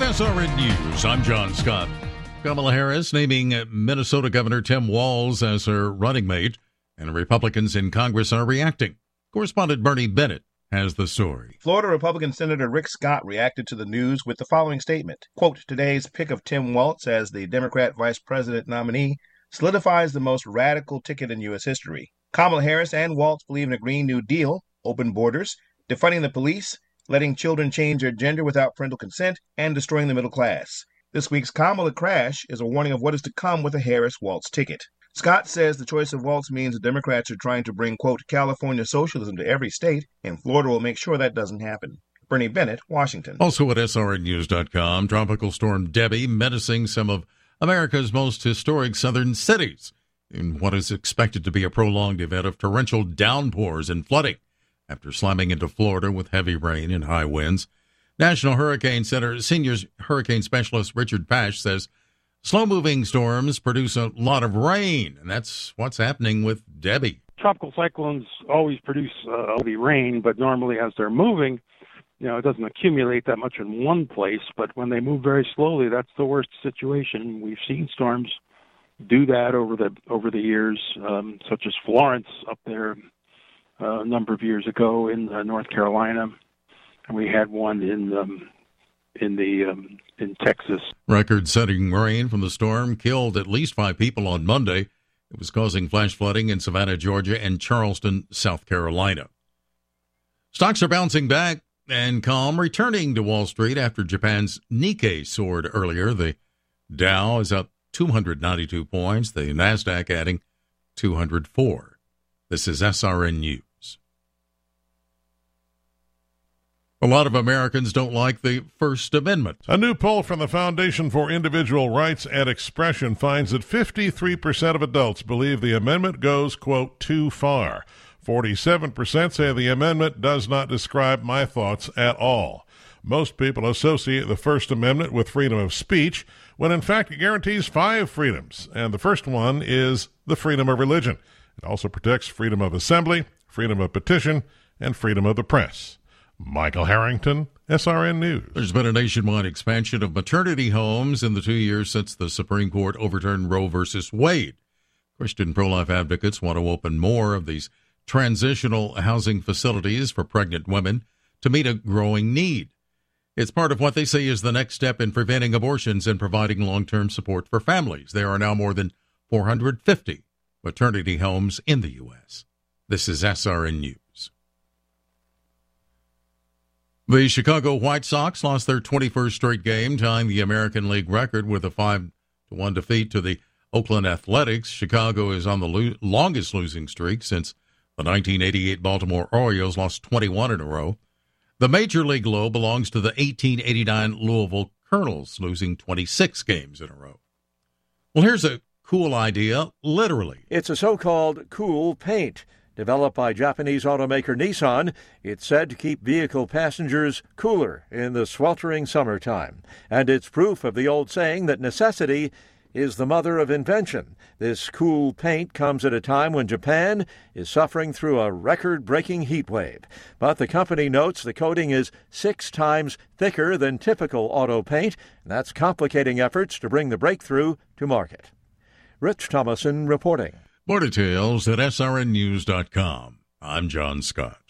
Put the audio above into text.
SRN News, I'm John Scott. Kamala Harris naming Minnesota Governor Tim Walz as her running mate, and Republicans in Congress are reacting. Correspondent Bernie Bennett has the story. Florida Republican Senator Rick Scott reacted to the news with the following statement. Quote, today's pick of Tim Walz as the Democrat vice president nominee solidifies the most radical ticket in U.S. history. Kamala Harris and Walz believe in a Green New Deal, open borders, defunding the police, letting children change their gender without parental consent, and destroying the middle class. This week's Kamala crash is a warning of what is to come with a Harris-Walz ticket. Scott says the choice of Walz means the Democrats are trying to bring, quote, California socialism to every state, and Florida will make sure that doesn't happen. Bernie Bennett, Washington. Also at srnnews.com, Tropical Storm Debbie menacing some of America's most historic southern cities in what is expected to be a prolonged event of torrential downpours and flooding after slamming into Florida with heavy rain and high winds. National Hurricane Center senior hurricane specialist Richard Pash says slow-moving storms produce a lot of rain, and that's what's happening with Debbie. Tropical cyclones always produce heavy rain, but normally as they're moving, it doesn't accumulate that much in one place. But when they move very slowly, that's the worst situation. We've seen storms do that over the years, such as Florence up there a number of years ago in North Carolina, and we had one in Texas. Record-setting rain from the storm killed at least 5 people on Monday. It was causing flash flooding in Savannah, Georgia, and Charleston, South Carolina. Stocks are bouncing back and calm, returning to Wall Street after Japan's Nikkei soared earlier. The Dow is up 292 points, the NASDAQ adding 204. This is SRN News. A lot of Americans don't like the First Amendment. A new poll from the Foundation for Individual Rights and Expression finds that 53% of adults believe the amendment goes, quote, too far. 47% say the amendment does not describe my thoughts at all. Most people associate the First Amendment with freedom of speech, when in fact it guarantees 5 freedoms, and the first one is the freedom of religion. It also protects freedom of assembly, freedom of petition, and freedom of the press. Michael Harrington, SRN News. There's been a nationwide expansion of maternity homes in the 2 years since the Supreme Court overturned Roe v. Wade. Christian pro-life advocates want to open more of these transitional housing facilities for pregnant women to meet a growing need. It's part of what they say is the next step in preventing abortions and providing long-term support for families. There are now more than 450 maternity homes in the U.S. This is SRN News. The Chicago White Sox lost their 21st straight game, tying the American League record with a 5-1 defeat to the Oakland Athletics. Chicago is on the longest losing streak since the 1988 Baltimore Orioles lost 21 in a row. The Major League low belongs to the 1889 Louisville Colonels, losing 26 games in a row. Well, here's a cool idea, literally. It's a so-called cool paint. Developed by Japanese automaker Nissan, it's said to keep vehicle passengers cooler in the sweltering summertime. And it's proof of the old saying that necessity is the mother of invention. This cool paint comes at a time when Japan is suffering through a record-breaking heat wave. But the company notes the coating is 6 times thicker than typical auto paint, and that's complicating efforts to bring the breakthrough to market. Rich Thomason reporting. More details at srnnews.com. I'm John Scott.